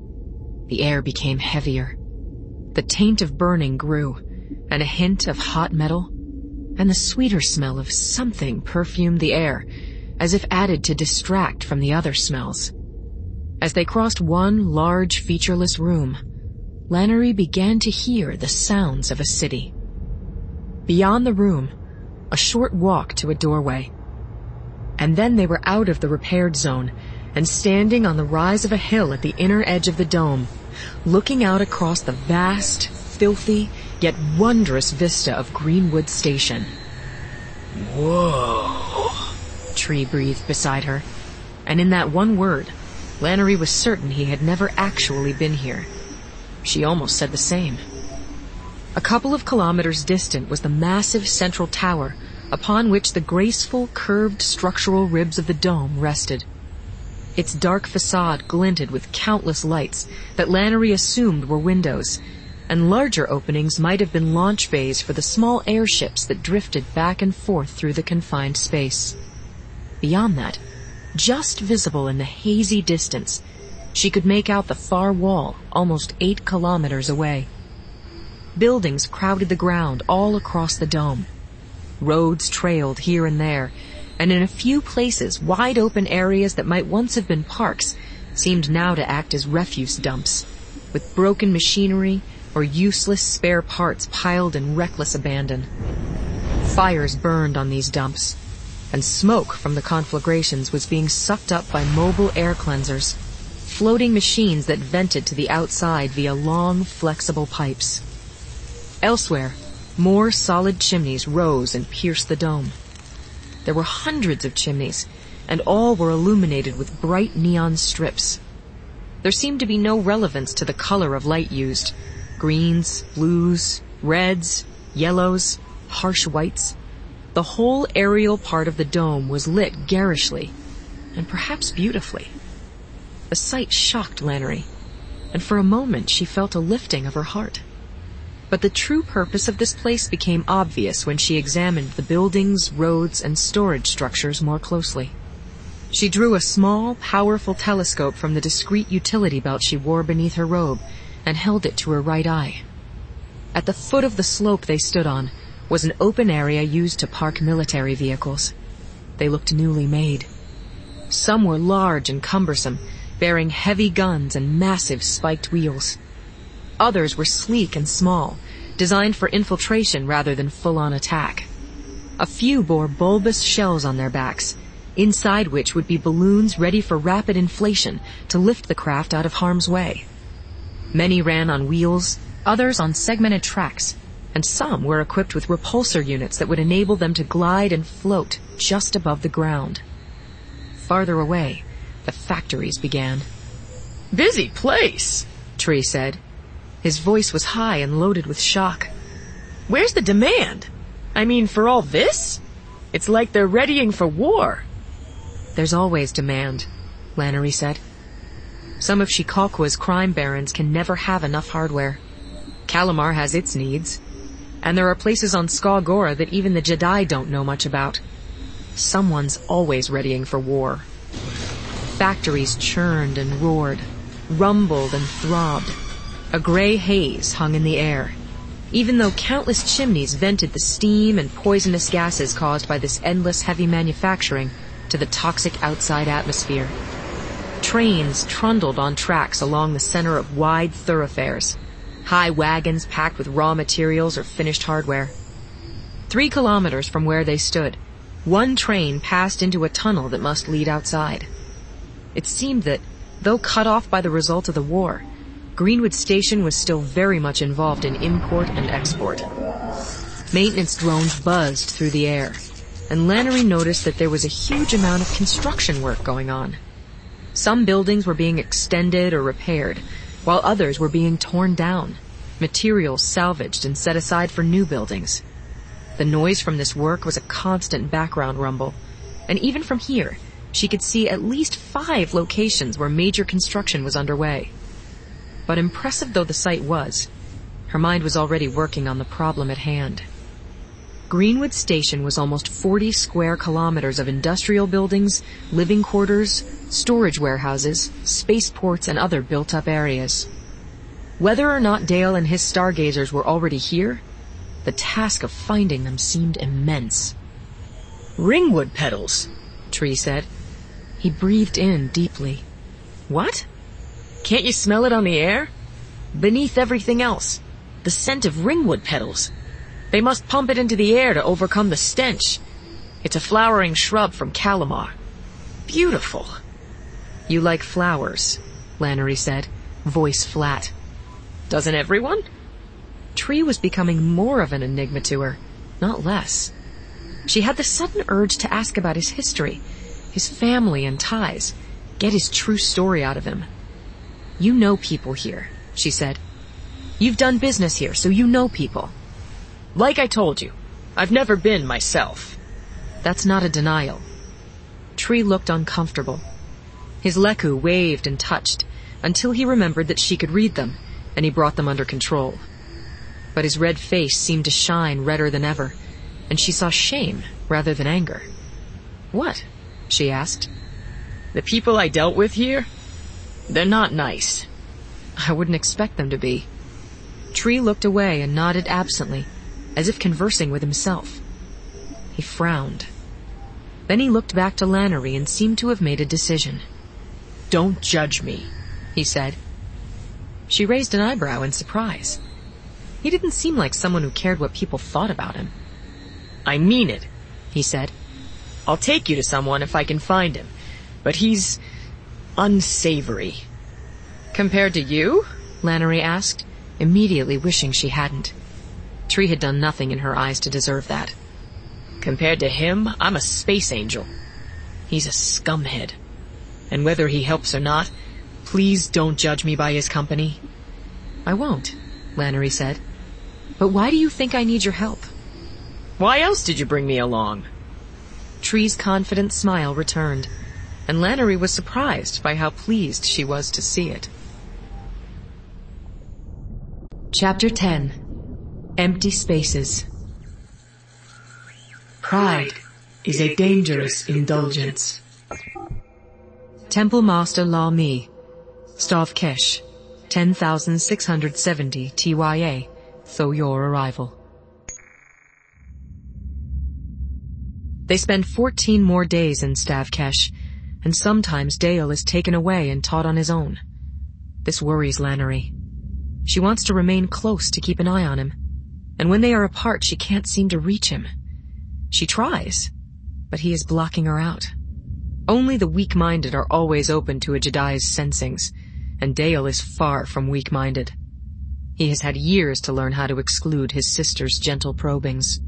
The air became heavier. The taint of burning grew, and a hint of hot metal, and the sweeter smell of something perfumed the air, as if added to distract from the other smells. As they crossed one large, featureless room, Lannery began to hear the sounds of a city. Beyond the room, a short walk to a doorway. And then they were out of the repaired zone and standing on the rise of a hill at the inner edge of the dome, looking out across the vast, filthy, yet wondrous vista of Greenwood Station. "Whoa," Tree breathed beside her, and in that one word, Lannery was certain he had never actually been here. She almost said the same. A couple of kilometers distant was the massive central tower upon which the graceful, curved structural ribs of the dome rested. Its dark facade glinted with countless lights that Lannery assumed were windows, and larger openings might have been launch bays for the small airships that drifted back and forth through the confined space. Beyond that, just visible in the hazy distance, she could make out the far wall almost eight kilometers away. Buildings crowded the ground all across the dome. Roads trailed here and there, and in a few places wide-open areas that might once have been parks seemed now to act as refuse dumps, with broken machinery or useless spare parts piled in reckless abandon. Fires burned on these dumps, and smoke from the conflagrations was being sucked up by mobile air cleansers, floating machines that vented to the outside via long, flexible pipes. Elsewhere, more solid chimneys rose and pierced the dome. There were hundreds of chimneys, and all were illuminated with bright neon strips. There seemed to be no relevance to the color of light used. Greens, blues, reds, yellows, harsh whites. The whole aerial part of the dome was lit garishly, and perhaps beautifully. The sight shocked Lannery, and for a moment she felt a lifting of her heart. But the true purpose of this place became obvious when she examined the buildings, roads, and storage structures more closely. She drew a small, powerful telescope from the discreet utility belt she wore beneath her robe and held it to her right eye. At the foot of the slope they stood on was an open area used to park military vehicles. They looked newly made. Some were large and cumbersome, bearing heavy guns and massive spiked wheels. Others were sleek and small, designed for infiltration rather than full-on attack. A few bore bulbous shells on their backs, inside which would be balloons ready for rapid inflation to lift the craft out of harm's way. Many ran on wheels, others on segmented tracks, and some were equipped with repulsor units that would enable them to glide and float just above the ground. Farther away, the factories began. "Busy place," Tree said. His voice was high and loaded with shock. "Where's the demand? I mean, for all this? It's like they're readying for war." "There's always demand," Lannery said. "Some of Shikalkwa's crime barons can never have enough hardware. Kalamar has its needs. And there are places on Skaw Gora that even the Jedi don't know much about. Someone's always readying for war." Factories churned and roared, rumbled and throbbed. A gray haze hung in the air, even though countless chimneys vented the steam and poisonous gases caused by this endless heavy manufacturing to the toxic outside atmosphere. Trains trundled on tracks along the center of wide thoroughfares, high wagons packed with raw materials or finished hardware. Three kilometers from where they stood, one train passed into a tunnel that must lead outside. It seemed that, though cut off by the result of the war, Greenwood Station was still very much involved in import and export. Maintenance drones buzzed through the air, and Lannery noticed that there was a huge amount of construction work going on. Some buildings were being extended or repaired, while others were being torn down, materials salvaged and set aside for new buildings. The noise from this work was a constant background rumble, and even from here, she could see at least five locations where major construction was underway. But impressive though the site was, her mind was already working on the problem at hand. Greenwood Station was almost forty square kilometers of industrial buildings, living quarters, storage warehouses, spaceports, and other built-up areas. Whether or not Dale and his stargazers were already here, the task of finding them seemed immense. "Ringwood petals," Tree said. He breathed in deeply. "What? Can't you smell it on the air? Beneath everything else, the scent of ringwood petals. They must pump it into the air to overcome the stench. It's a flowering shrub from Kalamar. Beautiful." "You like flowers," Lannery said, voice flat. "Doesn't everyone?" Tree was becoming more of an enigma to her, not less. She had the sudden urge to ask about his history, his family and ties, get his true story out of him. "You know people here," she said. "You've done business here, so you know people." "Like I told you, I've never been myself." "That's not a denial." Tree looked uncomfortable. His Leku waved and touched, until he remembered that she could read them, and he brought them under control. But his red face seemed to shine redder than ever, and she saw shame rather than anger. "What?" she asked. "The people I dealt with here, they're not nice." "I wouldn't expect them to be." Tree looked away and nodded absently, as if conversing with himself. He frowned. Then he looked back to Lannery and seemed to have made a decision. "Don't judge me," he said. She raised an eyebrow in surprise. He didn't seem like someone who cared what people thought about him. "I mean it," he said. "I'll take you to someone if I can find him, but he's unsavory." "Compared to you?" Lannery asked, immediately wishing she hadn't. Tree had done nothing in her eyes to deserve that. "Compared to him, I'm a space angel. He's a scumhead. And whether he helps or not, please don't judge me by his company." "I won't," Lannery said. "But why do you think I need your help?" "Why else did you bring me along?" Tree's confident smile returned, and Lannery was surprised by how pleased she was to see it. Chapter ten. Empty Spaces. Pride is a dangerous indulgence. Temple Master La Mi, Stavkesh, ten thousand six hundred seventy T Y A, Tho your arrival. They spend fourteen more days in Stavkesh, and sometimes Dale is taken away and taught on his own. This worries Lannery. She wants to remain close to keep an eye on him, and when they are apart she can't seem to reach him. She tries, but he is blocking her out. Only the weak-minded are always open to a Jedi's sensings, and Dale is far from weak-minded. He has had years to learn how to exclude his sister's gentle probings.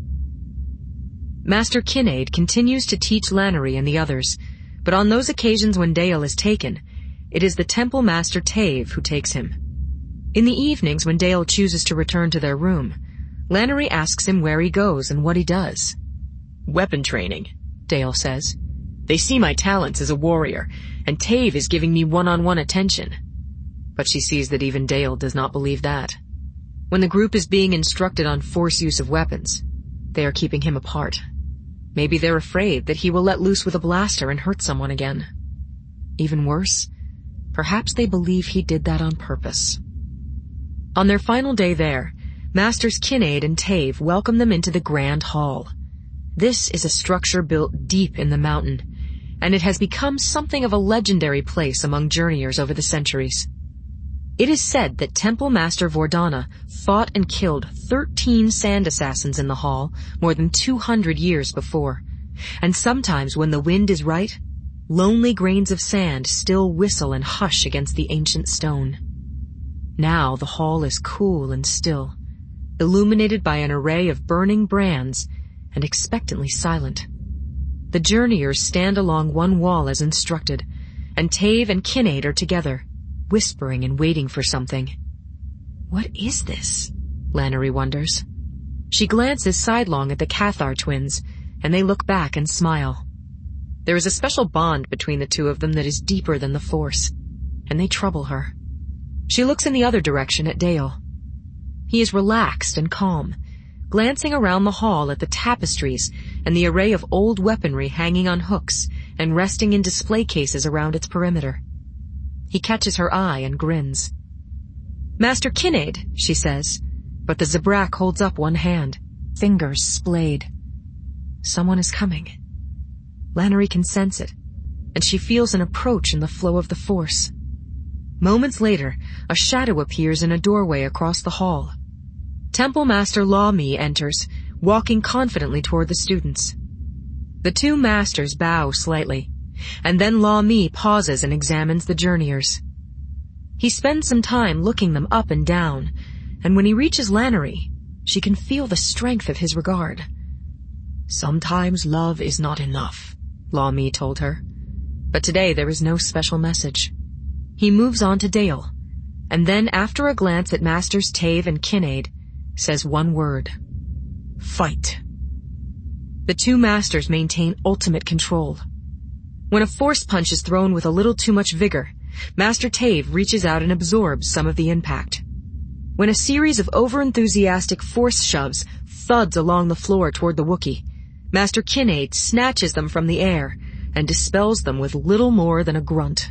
Master Kinnaid continues to teach Lannery and the others, but on those occasions when Dale is taken, it is the Temple Master Tave who takes him. In the evenings when Dale chooses to return to their room, Lannery asks him where he goes and what he does. Weapon training, Dale says. They see my talents as a warrior, and Tave is giving me one-on-one attention. But she sees that even Dale does not believe that. When the group is being instructed on force use of weapons, they are keeping him apart. Maybe they're afraid that he will let loose with a blaster and hurt someone again. Even worse, perhaps they believe he did that on purpose. On their final day there, Masters Kinnaid and Tave welcome them into the Grand Hall. This is a structure built deep in the mountain, and it has become something of a legendary place among journeyers over the centuries. It is said that Temple Master Vordana fought and killed thirteen sand assassins in the hall more than two hundred years before, and sometimes when the wind is right, lonely grains of sand still whistle and hush against the ancient stone. Now the hall is cool and still, illuminated by an array of burning brands, and expectantly silent. The journeyers stand along one wall as instructed, and Tave and Kinnaid are together, whispering and waiting for something. What is this? Lannery wonders. She glances sidelong at the Cathar twins, and they look back and smile. There is a special bond between the two of them that is deeper than the Force, and they trouble her. She looks in the other direction at Dale. He is relaxed and calm, glancing around the hall at the tapestries and the array of old weaponry hanging on hooks and resting in display cases around its perimeter. He catches her eye and grins. "Master Kinnaid," she says, but the Zabrak holds up one hand, fingers splayed. Someone is coming. Lannery can sense it, and she feels an approach in the flow of the Force. Moments later, a shadow appears in a doorway across the hall. Temple Master Lawmi enters, walking confidently toward the students. The two masters bow slightly, and then Lawmi pauses and examines the journeyers. He spends some time looking them up and down, and when he reaches Lannery, she can feel the strength of his regard. "Sometimes love is not enough," Lawmi told her, but today there is no special message. He moves on to Dale, and then after a glance at Masters Tave and Kinnaid, says one word: "Fight." The two masters maintain ultimate control. When a force punch is thrown with a little too much vigor, Master Tave reaches out and absorbs some of the impact. When a series of overenthusiastic force shoves thuds along the floor toward the Wookiee, Master Kinnaid snatches them from the air and dispels them with little more than a grunt.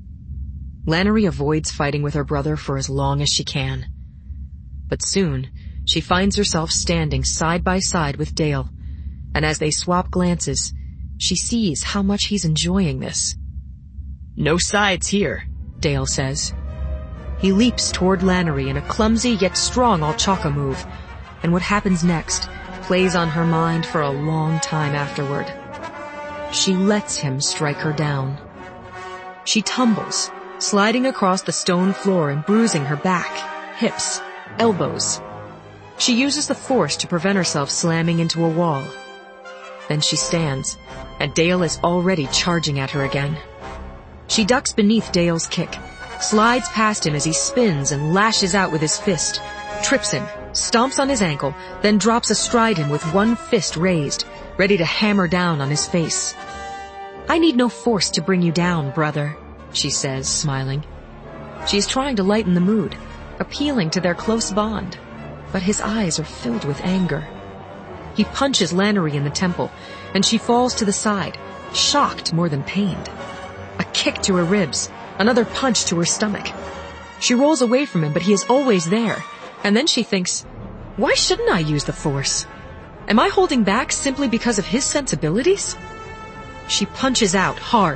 Lannery avoids fighting with her brother for as long as she can. But soon, she finds herself standing side by side with Dale, and as they swap glances, she sees how much he's enjoying this. "No sides here," Dale says. He leaps toward Lannery in a clumsy yet strong Alchaka move, and what happens next plays on her mind for a long time afterward. She lets him strike her down. She tumbles, sliding across the stone floor and bruising her back, hips, elbows. She uses the force to prevent herself slamming into a wall. Then she stands, and Dale is already charging at her again. She ducks beneath Dale's kick, slides past him as he spins and lashes out with his fist, trips him, stomps on his ankle, then drops astride him with one fist raised, ready to hammer down on his face. "I need no force to bring you down, brother," she says, smiling. She is trying to lighten the mood, appealing to their close bond, but his eyes are filled with anger. He punches Lannery in the temple, and she falls to the side, shocked more than pained. A kick to her ribs, another punch to her stomach. She rolls away from him, but he is always there, and then she thinks, why shouldn't I use the force? Am I holding back simply because of his sensibilities? She punches out hard,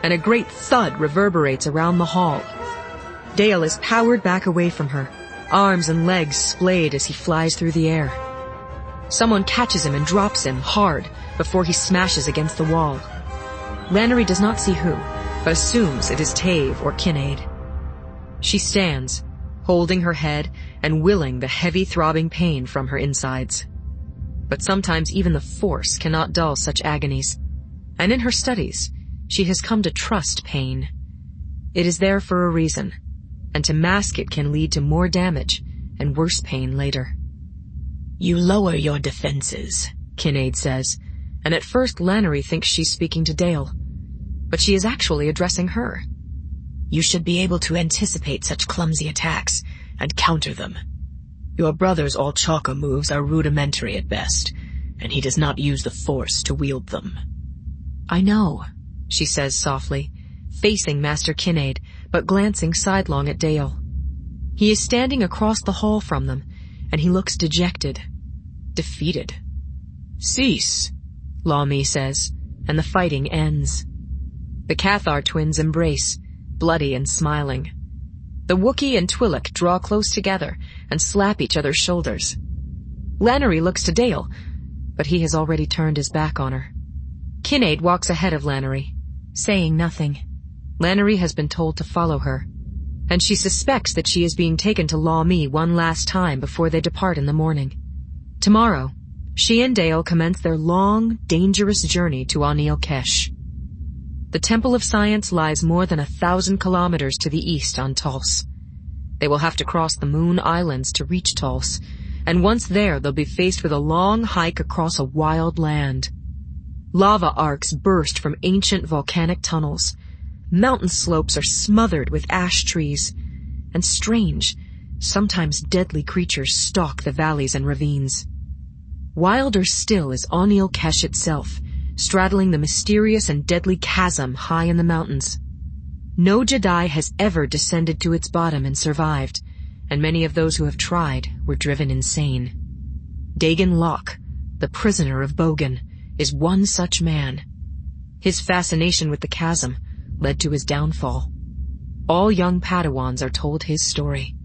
and a great thud reverberates around the hall. Dale is powered back away from her, arms and legs splayed as he flies through the air. Someone catches him and drops him hard before he smashes against the wall. Lannery does not see who, but assumes it is Tave or Kinnaid. She stands, holding her head and willing the heavy throbbing pain from her insides. But sometimes even the Force cannot dull such agonies, and in her studies, she has come to trust pain. It is there for a reason, and to mask it can lead to more damage and worse pain later. You lower your defenses, Kinnaid says, and at first Lannery thinks she's speaking to Dale, but she is actually addressing her. You should be able to anticipate such clumsy attacks and counter them. Your brother's all-Chalka moves are rudimentary at best, and he does not use the Force to wield them. I know, she says softly, facing Master Kinnaid, but glancing sidelong at Dale. He is standing across the hall from them, and he looks dejected, defeated. Cease, Lami says, and the fighting ends. The Cathar twins embrace, bloody and smiling. The Wookiee and Twi'lek draw close together and slap each other's shoulders. Lannery looks to Dale, but he has already turned his back on her. Kinnaid walks ahead of Lannery, saying nothing. Lannery has been told to follow her, and she suspects that she is being taken to Lami one last time before they depart in the morning. Tomorrow, she and Dale commence their long, dangerous journey to Anil Kesh. The Temple of Science lies more than a thousand kilometers to the east on Tulse. They will have to cross the Moon Islands to reach Tulse, and once there they'll be faced with a long hike across a wild land. Lava arcs burst from ancient volcanic tunnels. Mountain slopes are smothered with ash trees, and strange, sometimes deadly creatures stalk the valleys and ravines. Wilder still is Anil Kesh itself, straddling the mysterious and deadly chasm high in the mountains. No Jedi has ever descended to its bottom and survived, and many of those who have tried were driven insane. Dagan Locke, the prisoner of Bogan, is one such man. His fascination with the chasm led to his downfall. All young Padawans are told his story.